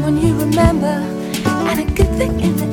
when you remember, and a good thing in the